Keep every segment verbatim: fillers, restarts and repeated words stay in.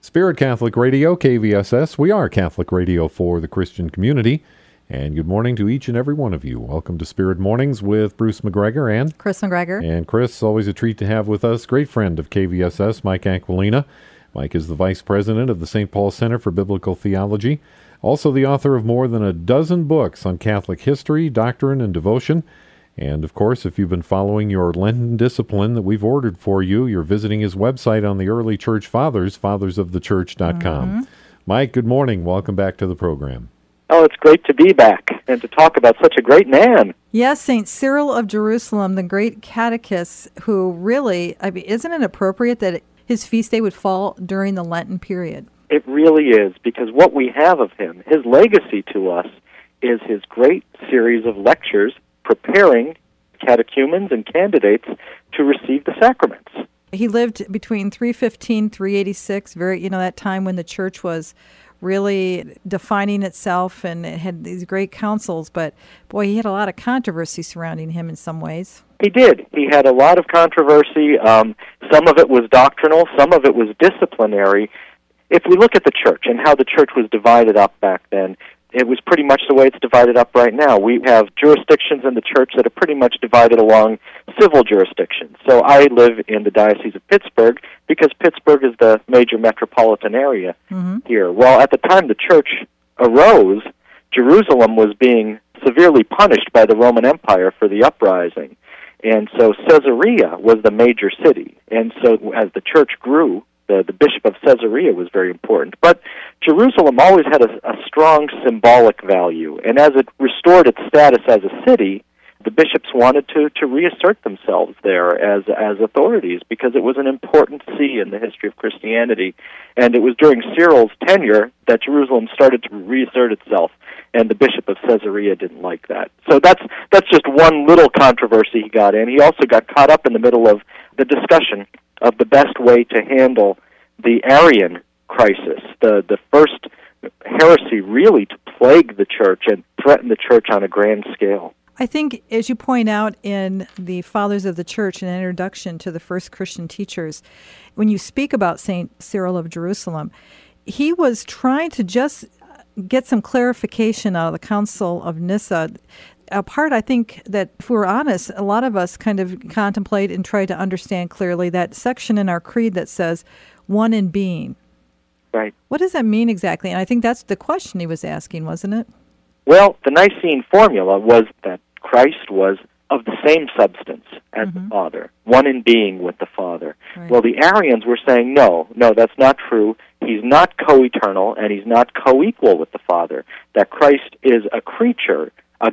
Spirit Catholic Radio, K V S S. We are Catholic radio for the Christian community. And good morning to each and every one of you. Welcome to Spirit Mornings with Bruce McGregor and Chris McGregor. And Chris, always a treat to have with us. Great friend of K V S S, Mike Aquilina. Mike is the Vice President of the Saint Paul Center for Biblical Theology. Also the author of more than a dozen books on Catholic history, doctrine, and devotion. And, of course, if you've been following your Lenten discipline that we've ordered for you, you're visiting his website on the early church fathers, fathers of the church dot com. Mm-hmm. Mike, good morning. Welcome back to the program. Oh, it's great to be back and to talk about such a great man. Yes, Saint Cyril of Jerusalem, the great catechist, who really, I mean, isn't it appropriate that his feast day would fall during the Lenten period? It really is, because what we have of him, his legacy to us, is his great series of lectures preparing catechumens and candidates to receive the sacraments. He lived between three fifteen, three eighty-six, very, you know, that time when the church was really defining itself and it had these great councils, but boy, he had a lot of controversy surrounding him in some ways. He did. He had a lot of controversy. Um, some of it was doctrinal, some of it was disciplinary. If we look at the church and how the church was divided up back then, it was pretty much the way it's divided up right now. We have jurisdictions in the church that are pretty much divided along civil jurisdictions. So I live in the Diocese of Pittsburgh because Pittsburgh is the major metropolitan area mm-hmm. here. Well, at the time the church arose, Jerusalem was being severely punished by the Roman Empire for the uprising. And so Caesarea was the major city. And so as the church grew, The, the bishop of Caesarea was very important. But Jerusalem always had a, a strong symbolic value, and as it restored its status as a city, the bishops wanted to, to reassert themselves there as as authorities because it was an important see in the history of Christianity. And it was during Cyril's tenure that Jerusalem started to reassert itself, and the bishop of Caesarea didn't like that. So that's that's just one little controversy he got in. He also got caught up in the middle of the discussion of the best way to handle the Arian crisis, the, the first heresy really to plague the church and threaten the church on a grand scale. I think, as you point out in the Fathers of the Church, an introduction to the first Christian teachers, when you speak about Saint Cyril of Jerusalem, he was trying to just get some clarification out of the Council of Nyssa. A part, I think, that if we're honest, a lot of us kind of contemplate and try to understand clearly that section in our creed that says, one in being. Right. What does that mean exactly? And I think that's the question he was asking, wasn't it? Well, the Nicene formula was that Christ was of the same substance as mm-hmm. the Father, one in being with the Father. Right. Well, the Arians were saying, no, no, that's not true. He's not co-eternal, and he's not co-equal with the Father. That Christ is a creature, a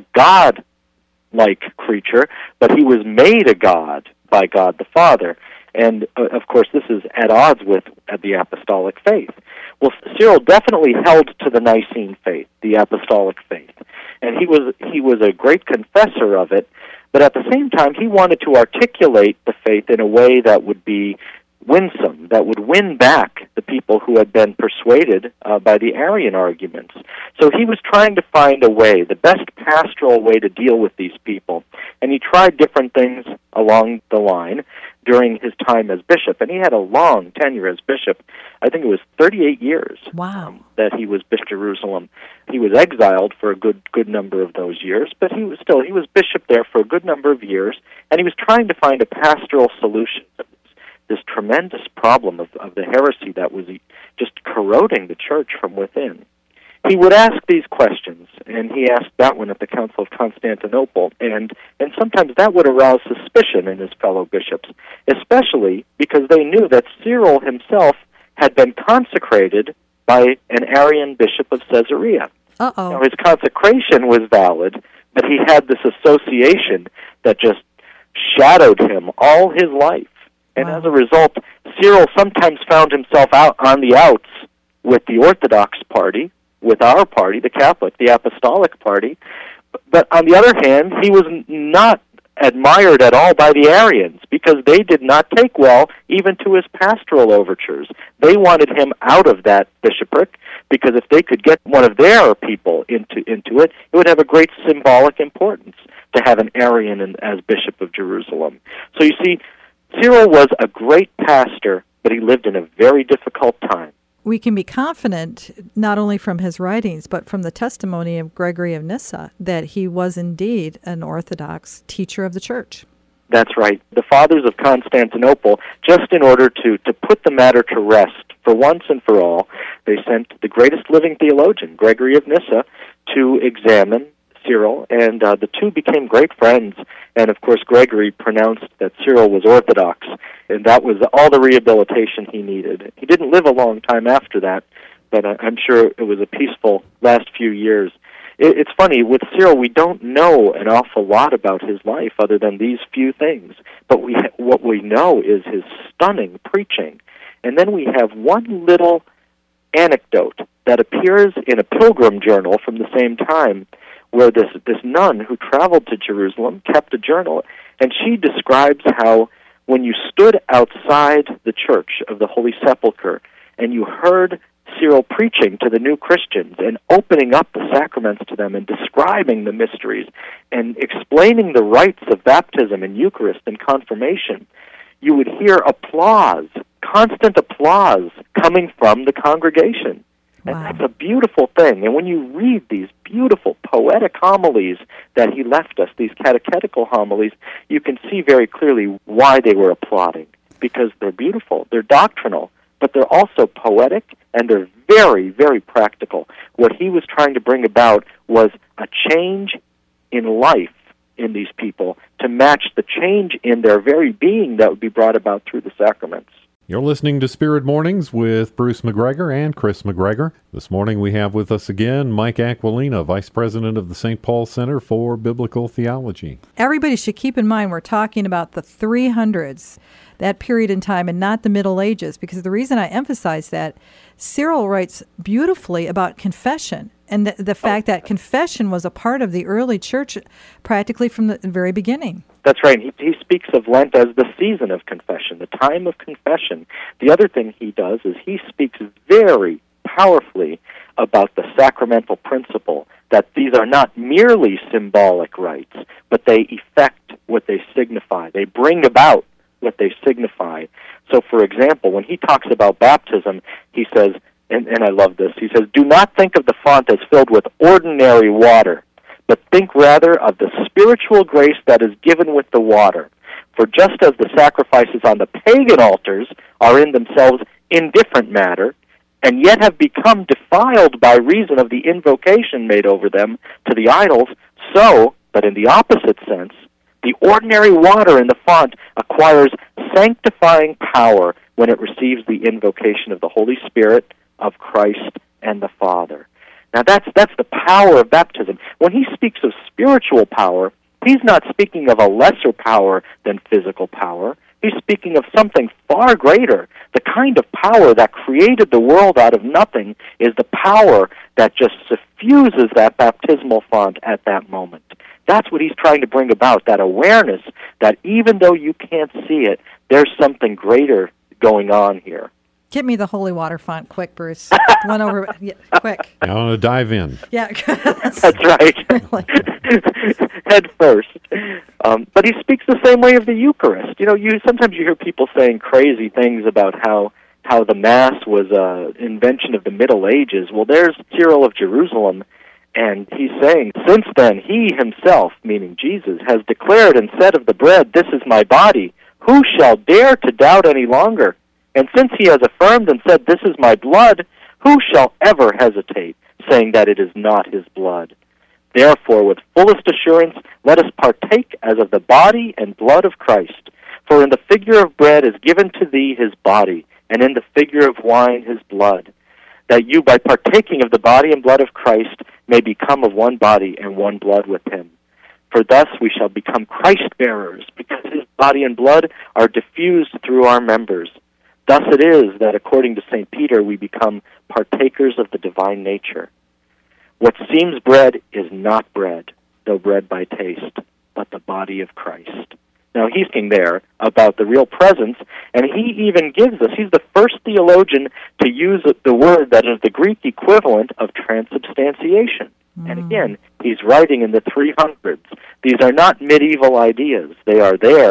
God-like creature, but he was made a God by God the Father. And, uh, of course, this is at odds with uh, the apostolic faith. Well, Cyril definitely held to the Nicene faith, the apostolic faith. And he was he was a great confessor of it, but at the same time, he wanted to articulate the faith in a way that would be winsome, that would win back the people who had been persuaded uh, by the Arian arguments. So he was trying to find a way, the best pastoral way to deal with these people. And he tried different things along the line during his time as bishop. And he had a long tenure as bishop. I think it was thirty-eight years wow. um, that he was Bishop of Jerusalem. He was exiled for a good good number of those years, but he was still, he was bishop there for a good number of years, and he was trying to find a pastoral solution to this tremendous problem of, of the heresy that was just corroding the church from within. He would ask these questions, and he asked that one at the Council of Constantinople, and, and sometimes that would arouse suspicion in his fellow bishops, especially because they knew that Cyril himself had been consecrated by an Arian bishop of Caesarea. Uh-oh. Now, his consecration was valid, but he had this association that just shadowed him all his life. And wow. as a result, Cyril sometimes found himself out on the outs with the Orthodox party, with our party, the Catholic, the Apostolic party. But on the other hand, he was not admired at all by the Arians because they did not take well even to his pastoral overtures. They wanted him out of that bishopric because if they could get one of their people into into it, it would have a great symbolic importance to have an Arian in, as Bishop of Jerusalem. So you see, Cyril was a great pastor, but he lived in a very difficult time. we can be confident, not only from his writings, but from the testimony of Gregory of Nyssa, that he was indeed an Orthodox teacher of the Church. That's right. The Fathers of Constantinople, just in order to, to put the matter to rest for once and for all, they sent the greatest living theologian, Gregory of Nyssa, to examine Cyril, and uh, the two became great friends. And, of course, Gregory pronounced that Cyril was Orthodox, and that was all the rehabilitation he needed. He didn't live a long time after that, but uh, I'm sure it was a peaceful last few years. It, it's funny, with Cyril, we don't know an awful lot about his life other than these few things, but we ha- what we know is his stunning preaching. And then we have one little anecdote that appears in a pilgrim journal from the same time, where this, this nun who traveled to Jerusalem kept a journal, and she describes how when you stood outside the church of the Holy Sepulchre and you heard Cyril preaching to the new Christians and opening up the sacraments to them and describing the mysteries and explaining the rites of baptism and Eucharist and confirmation, you would hear applause, constant applause coming from the congregation. And Wow. that's a beautiful thing. And when you read these beautiful poetic homilies that he left us, these catechetical homilies, you can see very clearly why they were applauding, because they're beautiful, they're doctrinal, but they're also poetic, and they're very, very practical. What he was trying to bring about was a change in life in these people to match the change in their very being that would be brought about through the sacraments. You're listening to Spirit Mornings with Bruce McGregor and Chris McGregor. This morning we have with us again Mike Aquilina, Vice President of the Saint Paul Center for Biblical Theology. Everybody should keep in mind we're talking about the three hundreds, that period in time, and not the Middle Ages, because the reason I emphasize that, Cyril writes beautifully about confession, and the, the fact that confession was a part of the early church practically from the very beginning. That's right. He, he speaks of Lent as the season of confession, the time of confession. The other thing he does is he speaks very powerfully about the sacramental principle, that these are not merely symbolic rites, but they effect what they signify. They bring about what they signify. So, for example, when he talks about baptism, he says, and, and I love this, he says, "Do not think of the font as filled with ordinary water, but think rather of the spiritual grace that is given with the water. For just as the sacrifices on the pagan altars are in themselves indifferent matter, and yet have become defiled by reason of the invocation made over them to the idols, so, but in the opposite sense, the ordinary water in the font acquires sanctifying power when it receives the invocation of the Holy Spirit, of Christ, and the Father." Now that's that's the power of baptism. When he speaks of spiritual power, he's not speaking of a lesser power than physical power. He's speaking of something far greater. The kind of power that created the world out of nothing is the power that just suffuses that baptismal font at that moment. That's what he's trying to bring about, that awareness that even though you can't see it, there's something greater going on here. Get me the holy water font quick, Bruce. One over, yeah, quick. I want to dive in. Yeah. That's right. Head first. Um, but he speaks the same way of the Eucharist. You know, you sometimes you hear people saying crazy things about how how the Mass was an invention of the Middle Ages. Well, there's Cyril of Jerusalem, and he's saying, "Since then, he himself," meaning Jesus, "has declared and said of the bread, 'This is my body.' Who shall dare to doubt any longer? And since he has affirmed and said, 'This is my blood,' who shall ever hesitate, saying that it is not his blood? Therefore, with fullest assurance, let us partake as of the body and blood of Christ. For in the figure of bread is given to thee his body, and in the figure of wine his blood, that you, by partaking of the body and blood of Christ, may become of one body and one blood with him. For thus we shall become Christ-bearers, because his body and blood are diffused through our members. Thus it is that, according to Saint Peter, we become partakers of the divine nature. What seems bread is not bread, though bread by taste, but the body of Christ." Now, he's speaking there about the real presence, and he even gives us, he's the first theologian to use the word that is the Greek equivalent of transubstantiation. Mm. And again, he's writing in the three hundreds. These are not medieval ideas. They are there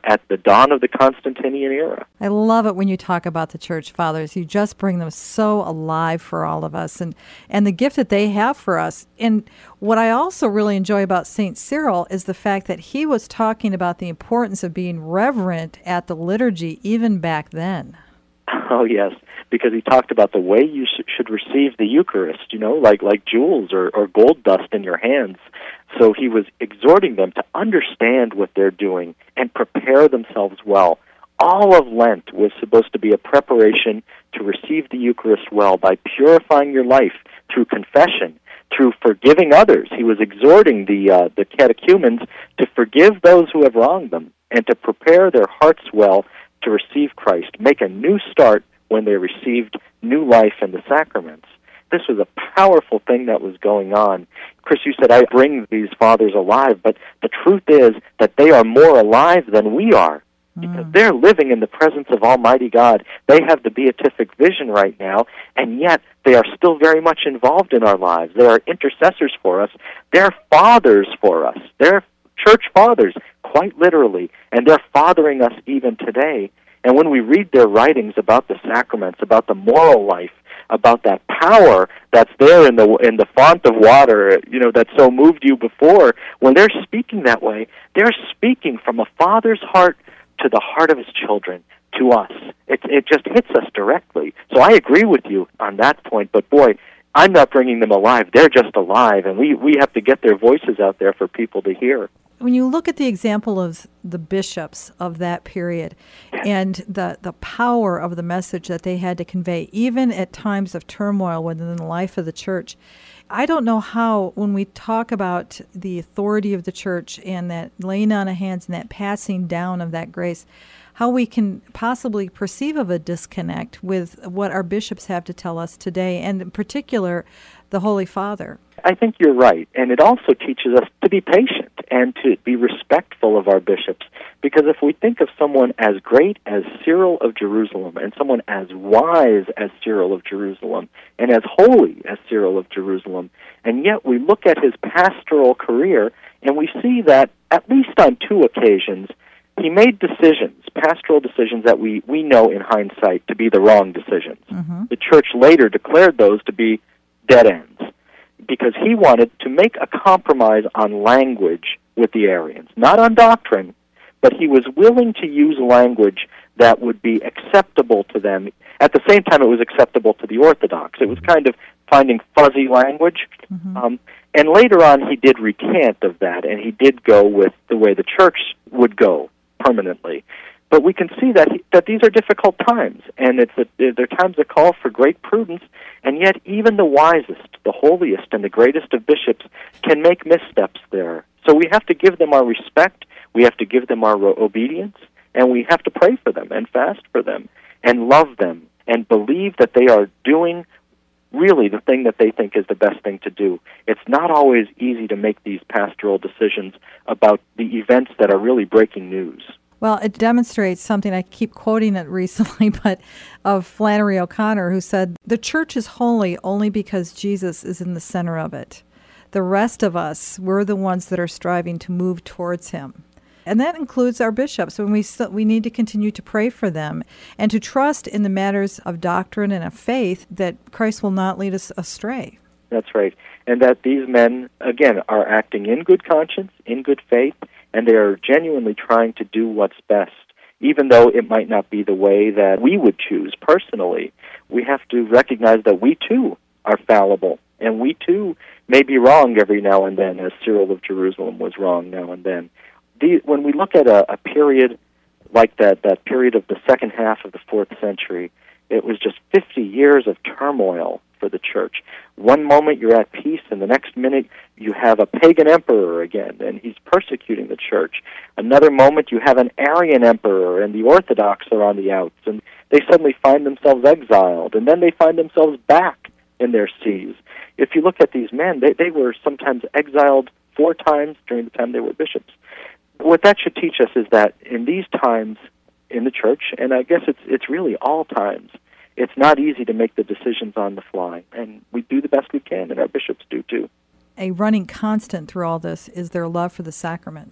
at the dawn of the Constantinian era. I love it when you talk about the church fathers. You just bring them so alive for all of us and, and the gift that they have for us. And what I also really enjoy about Saint Cyril is the fact that he was talking about the importance of being reverent at the liturgy even back then. Oh, yes, because he talked about the way you sh- should receive the Eucharist, you know, like, like jewels or, or gold dust in your hands. So he was exhorting them to understand what they're doing and prepare themselves well. All of Lent was supposed to be a preparation to receive the Eucharist well by purifying your life through confession, through forgiving others. He was exhorting the uh, the catechumens to forgive those who have wronged them and to prepare their hearts well to receive Christ, make a new start when they received new life in the sacraments. This was a powerful thing that was going on. Chris, you said, I bring these fathers alive, but the truth is that they are more alive than we are because mm. they're living in the presence of Almighty God. They have the beatific vision right now, and yet they are still very much involved in our lives. They are intercessors for us. They're fathers for us. They're church fathers, quite literally, and they're fathering us even today. And when we read their writings about the sacraments, about the moral life, about that power that's there in the in the font of water, you know, that so moved you before, when they're speaking that way, they're speaking from a father's heart to the heart of his children, to us. It, it just hits us directly. So I agree with you on that point, but boy, I'm not bringing them alive. They're just alive, and we, we have to get their voices out there for people to hear. When you look at the example of the bishops of that period and the, the power of the message that they had to convey, even at times of turmoil within the life of the church, I don't know how, when we talk about the authority of the church and that laying on of hands and that passing down of that grace, how we can possibly perceive of a disconnect with what our bishops have to tell us today, and in particular, the Holy Father. I think you're right, and it also teaches us to be patient and to be respectful of our bishops, because if we think of someone as great as Cyril of Jerusalem and someone as wise as Cyril of Jerusalem and as holy as Cyril of Jerusalem, and yet we look at his pastoral career and we see that at least on two occasions he made decisions, pastoral decisions that we, we know in hindsight to be the wrong decisions. Mm-hmm. The church later declared those to be dead ends, because he wanted to make a compromise on language with the Arians, not on doctrine, but he was willing to use language that would be acceptable to them. At the same time, it was acceptable to the Orthodox. It was kind of finding fuzzy language. Mm-hmm. Um, and later on, he did recant of that, and he did go with the way the church would go permanently. But we can see that he, that these are difficult times, and it's a, they're times that call for great prudence, and yet even the wisest, the holiest, and the greatest of bishops can make missteps there. So we have to give them our respect, we have to give them our obedience, and we have to pray for them and fast for them and love them and believe that they are doing really the thing that they think is the best thing to do. It's not always easy to make these pastoral decisions about the events that are really breaking news. Well, it demonstrates something, I keep quoting it recently, but of Flannery O'Connor, who said, the church is holy only because Jesus is in the center of it. The rest of us, we're the ones that are striving to move towards him. And that includes our bishops. When we still, we need to continue to pray for them and to trust in the matters of doctrine and of faith that Christ will not lead us astray. That's right. And that these men, again, are acting in good conscience, in good faith, and they are genuinely trying to do what's best, even though it might not be the way that we would choose personally. We have to recognize that we, too, are fallible, and we, too, may be wrong every now and then, as Cyril of Jerusalem was wrong now and then. The, when we look at a, a period like that, that period of the second half of the fourth century, it was just fifty years of turmoil for the church. One moment you're at peace, and the next minute you have a pagan emperor again, and he's persecuting the church. Another moment you have an Arian emperor, and the Orthodox are on the outs, and they suddenly find themselves exiled, and then they find themselves back in their sees. If you look at these men, they, they were sometimes exiled four times during the time they were bishops. What that should teach us is that in these times in the church, and I guess it's it's really all times, it's not easy to make the decisions on the fly, and we do the best we can, and our bishops do too. A running constant through all this is their love for the sacraments.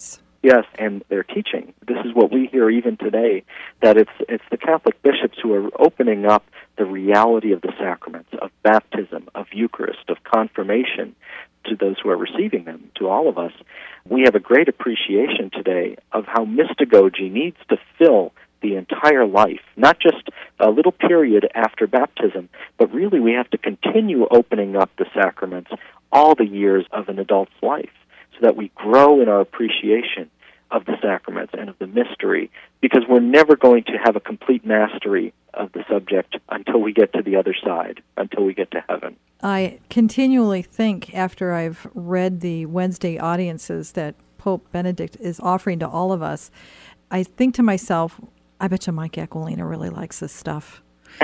Yes, and their teaching. This is what we hear even today, that it's it's the Catholic bishops who are opening up the reality of the sacraments, of baptism, of Eucharist, of confirmation to those who are receiving them, to all of us. We have a great appreciation today of how mystagogy needs to fill the entire life, not just a little period after baptism, but really we have to continue opening up the sacraments all the years of an adult's life so that we grow in our appreciation of the sacraments and of the mystery, because we're never going to have a complete mastery of the subject until we get to the other side, until we get to heaven. I continually think, after I've read the Wednesday audiences that Pope Benedict is offering to all of us, I think to myself, I bet you Mike Aquilina really likes this stuff.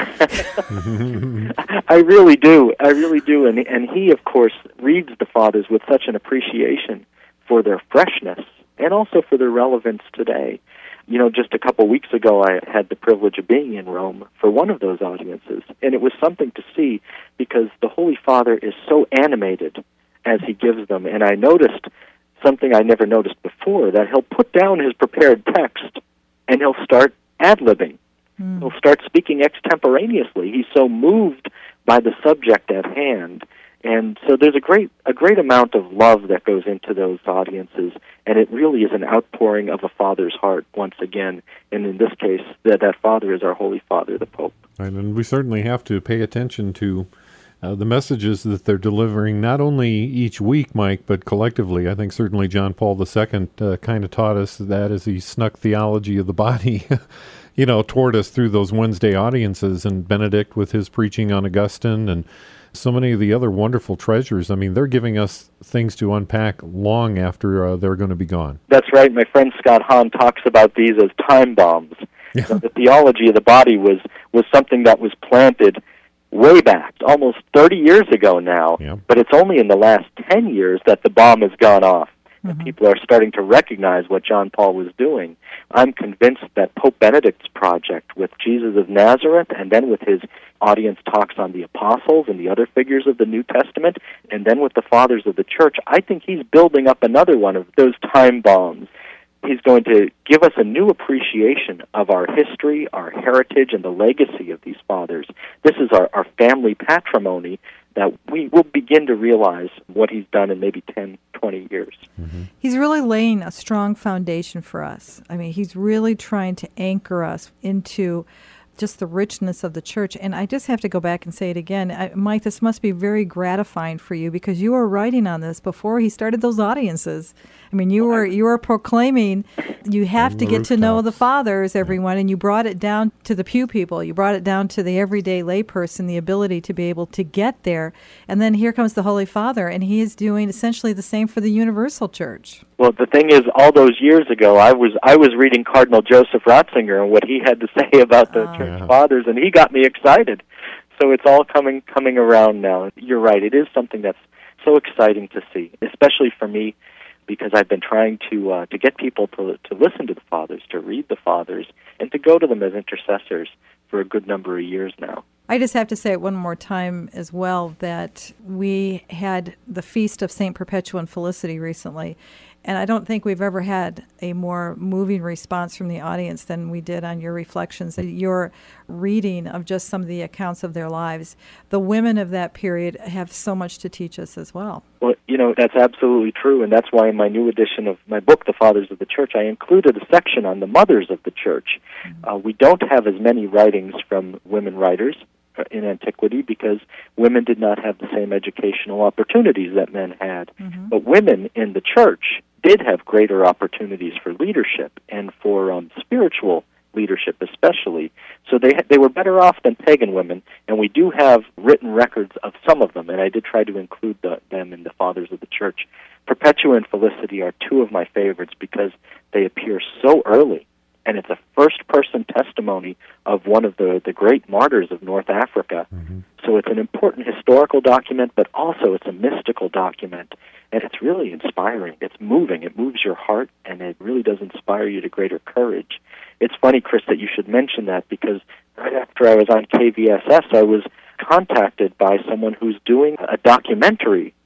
I really do. I really do. And, and he, of course, reads the Fathers with such an appreciation for their freshness and also for their relevance today. You know, just a couple weeks ago, I had the privilege of being in Rome for one of those audiences, and it was something to see because the Holy Father is so animated as he gives them, and I noticed something I never noticed before, that he'll put down his prepared text and he'll start ad-libbing. Mm. He'll start speaking extemporaneously. He's so moved by the subject at hand. And so there's a great a great amount of love that goes into those audiences, and it really is an outpouring of a Father's heart once again. And in this case, that, that Father is our Holy Father, the Pope. Right, and we certainly have to pay attention to uh, the messages that they're delivering, not only each week, Mike, but collectively. I think certainly John Paul the Second uh, kind of taught us that as he snuck theology of the body you know, toward us through those Wednesday audiences, and Benedict with his preaching on Augustine, and so many of the other wonderful treasures. I mean, they're giving us things to unpack long after uh, they're going to be gone. That's right. My friend Scott Hahn talks about these as time bombs. Yeah. So the theology of the body was, was something that was planted way back, almost thirty years ago now, yeah. But it's only in the last ten years that the bomb has gone off. Mm-hmm. And people are starting to recognize what John Paul was doing. I'm convinced that Pope Benedict's project with Jesus of Nazareth, and then with his audience talks on the apostles and the other figures of the New Testament, and then with the fathers of the church, I think he's building up another one of those time bombs. He's going to give us a new appreciation of our history, our heritage, and the legacy of these fathers. This is our, our family patrimony that we will begin to realize what he's done in maybe ten, twenty years. Mm-hmm. He's really laying a strong foundation for us. I mean, he's really trying to anchor us into just the richness of the church. And I just have to go back and say it again. I, Mike, this must be very gratifying for you, because you were writing on this before he started those audiences. I mean, you were you were proclaiming you have to get to know the fathers, everyone, and you brought it down to the pew people. You brought it down to the everyday layperson, the ability to be able to get there. And then here comes the Holy Father, and he is doing essentially the same for the universal church. Well, the thing is, all those years ago, I was I was reading Cardinal Joseph Ratzinger and what he had to say about the oh. church fathers, and he got me excited. So it's all coming coming around now. You're right. It is something that's so exciting to see, especially for me, because I've been trying to uh, to get people to to listen to the fathers, to read the fathers, and to go to them as intercessors for a good number of years now. I just have to say it one more time as well, that we had the Feast of Saint Perpetua and Felicity recently, and I don't think we've ever had a more moving response from the audience than we did on your reflections, your reading of just some of the accounts of their lives. The women of that period have so much to teach us as well. Well, you know, that's absolutely true, and that's why in my new edition of my book, The Fathers of the Church, I included a section on the mothers of the Church. Mm-hmm. Uh, we don't have as many writings from women writers in antiquity because women did not have the same educational opportunities that men had. Mm-hmm. But women in the church did have greater opportunities for leadership and for um, spiritual leadership especially. So they they were better off than pagan women, and we do have written records of some of them, and I did try to include the, them in the Fathers of the Church. Perpetua and Felicity are two of my favorites because they appear so early, and it's a first-person testimony of one of the, the great martyrs of North Africa. Mm-hmm. So it's an important historical document, but also it's a mystical document, and it's really inspiring. It's moving. It moves your heart, and it really does inspire you to greater courage. It's funny, Chris, that you should mention that, because right after I was on K V S S, I was contacted by someone who's doing a documentary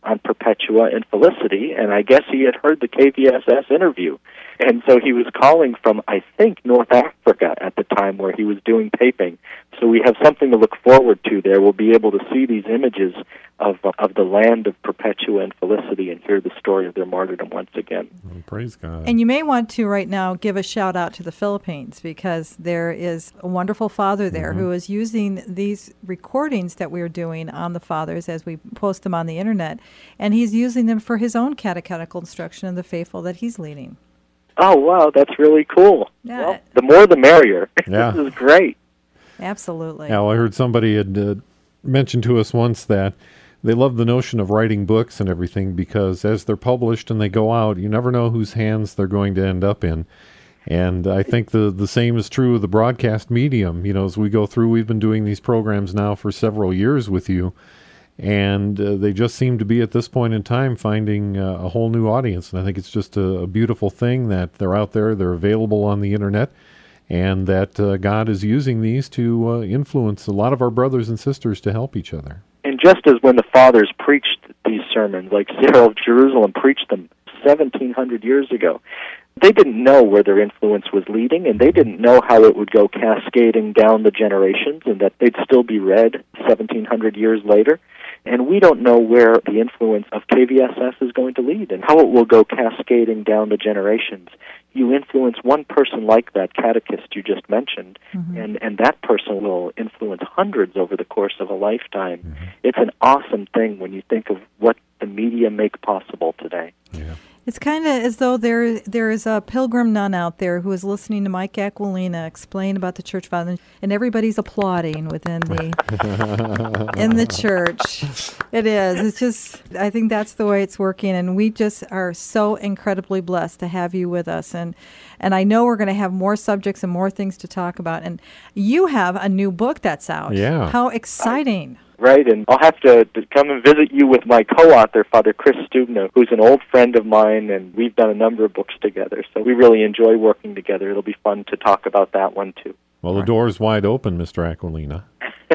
on Perpetua and Felicity, and I guess he had heard the K V S S interview. And so he was calling from, I think, North Africa at the time where he was doing taping. So we have something to look forward to there. We'll be able to see these images of uh, of the land of Perpetua and Felicity and hear the story of their martyrdom once again. Oh, praise God. And you may want to right now give a shout out to the Philippines, because there is a wonderful father there mm-hmm. who is using these recordings that we're doing on the fathers as we post them on the internet, and he's using them for his own catechetical instruction of the faithful that he's leading. Oh, wow, that's really cool. Yeah. Well, the more the merrier. Yeah. This is great. Absolutely. Yeah, well, I heard somebody had uh, mentioned to us once that they love the notion of writing books and everything because as they're published and they go out, you never know whose hands they're going to end up in. And I think the, the same is true of the broadcast medium. You know, as we go through, we've been doing these programs now for several years with you, and uh, they just seem to be at this point in time finding uh, a whole new audience. And I think it's just a, a beautiful thing that they're out there, they're available on the internet, and that uh, God is using these to uh, influence a lot of our brothers and sisters to help each other. And just as when the fathers preached these sermons, like Cyril of Jerusalem preached them seventeen hundred years ago, they didn't know where their influence was leading, and they didn't know how it would go cascading down the generations and that they'd still be read seventeen hundred years later. And we don't know where the influence of K V S S is going to lead and how it will go cascading down the generations. You influence one person like that catechist you just mentioned, mm-hmm. and, and that person will influence hundreds over the course of a lifetime. Mm-hmm. It's an awesome thing when you think of what the media make possible today. Yeah. It's kind of as though there there is a pilgrim nun out there who is listening to Mike Aquilina explain about the church fathers, and everybody's applauding within the in the church. It is. It's just, I think that's the way it's working, and we just are so incredibly blessed to have you with us. And and I know we're going to have more subjects and more things to talk about. And you have a new book that's out. Yeah. How exciting. Right, and I'll have to, to come and visit you with my co-author, Father Chris Stubna, who's an old friend of mine, and we've done a number of books together. So we really enjoy working together. It'll be fun to talk about that one, too. Well, the door's wide open, Mister Aquilina.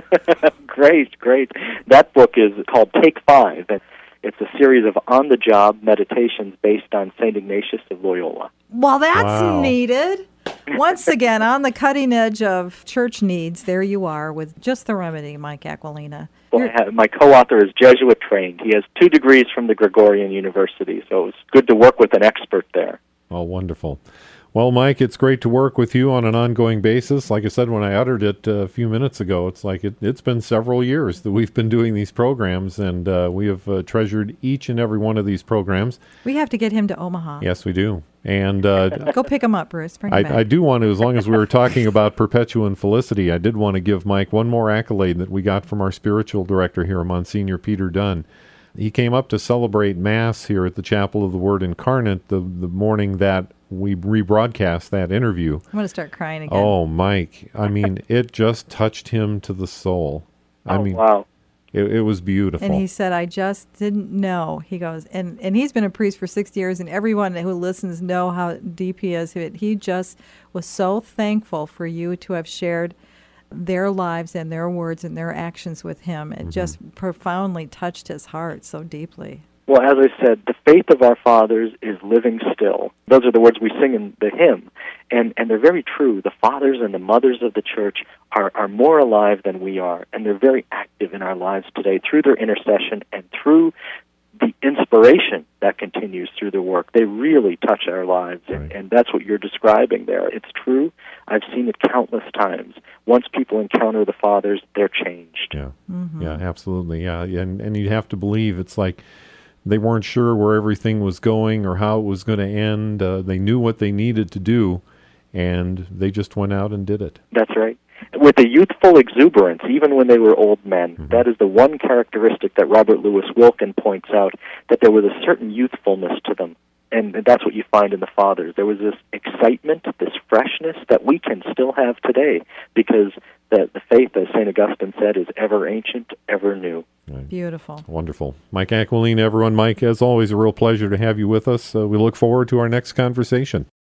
Great, great. That book is called Take Five, and it's a series of on-the-job meditations based on Saint Ignatius of Loyola. Well, that's Wow. needed. Once again, on the cutting edge of church needs, there you are with just the remedy, Mike Aquilina. Well, I have, my co-author is Jesuit trained. He has two degrees from the Gregorian University, so it's good to work with an expert there. Oh, wonderful. Well, Mike, it's great to work with you on an ongoing basis. Like I said when I uttered it uh, a few minutes ago, it's like it, it's been several years that we've been doing these programs, and uh, we have uh, treasured each and every one of these programs. We have to get him to Omaha. Yes, we do. And uh, Go pick him up, Bruce. Bring him back. I, I do want to, as long as we were talking about Perpetua and Felicity, I did want to give Mike one more accolade that we got from our spiritual director here, Monsignor Peter Dunn. He came up to celebrate Mass here at the Chapel of the Word Incarnate the, the morning that we rebroadcast that interview. I'm going to start crying again. Oh, Mike. I mean, it just touched him to the soul. I oh, mean, wow. It, it was beautiful. And he said, I just didn't know. He goes, and, and he's been a priest for sixty years, and everyone who listens know how deep he is. He just was so thankful for you to have shared their lives and their words and their actions with him. It mm-hmm. just profoundly touched his heart so deeply. Well, as I said, the faith of our fathers is living still. Those are the words we sing in the hymn, and, and they're very true. The fathers and the mothers of the church are, are more alive than we are, and they're very active in our lives today through their intercession and through the inspiration that continues through their work. They really touch our lives, right. and, and that's what you're describing there. It's true. I've seen it countless times. Once people encounter the fathers, they're changed. Yeah, mm-hmm. yeah, absolutely. Yeah, and, and you have to believe it's like they weren't sure where everything was going or how it was going to end. Uh, they knew what they needed to do, and they just went out and did it. That's right. With a youthful exuberance, even when they were old men. Mm-hmm. That is the one characteristic that Robert Louis Wilken points out, that there was a certain youthfulness to them. And that's what you find in the fathers. There was this excitement, this freshness that we can still have today, because the, the faith, as Saint Augustine said, is ever ancient, ever new. Right. Beautiful. Wonderful. Mike Aquilina, everyone. Mike, as always, a real pleasure to have you with us. Uh, we look forward to our next conversation.